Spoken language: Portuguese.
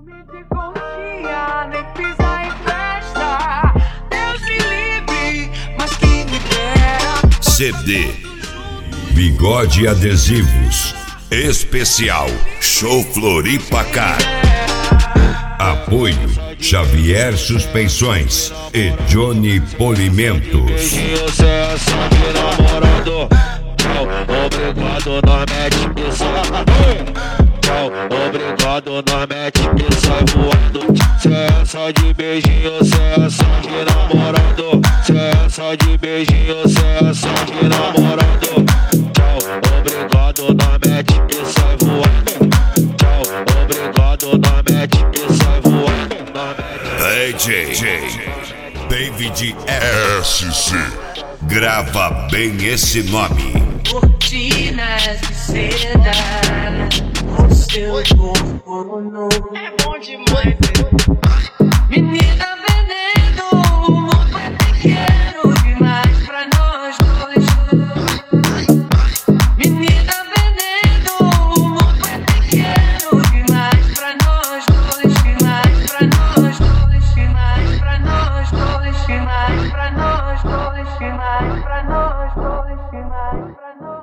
De conchinha, nem pisa em festa. Deus me livre, mas que me dera. CD Bigode Adesivos Especial Show Floripa Car. Apoio Xavier Suspensões e Johnny Polimentos. Obrigado, nós mete isso. Obrigado, nós mete e sai voando. Cê é só de beijinho, cê é só de namorando. Cê é só de beijinho, cê é só de namorando. Obrigado, nós mete e sai voando. Obrigado, nós mete e sai voando. DJ David SC. Grava bem esse nome. Cortinas de seda, o seu corpo nu. É bom demais, Menina veneno, o mundo é pequeno demais pra nós dois. Menina veneno, o mundo é pequeno demais pra nós dois. Demais pra nós dois, demais pra nós dois, demais pra nós dois, demais pra nós dois, demais pra nós.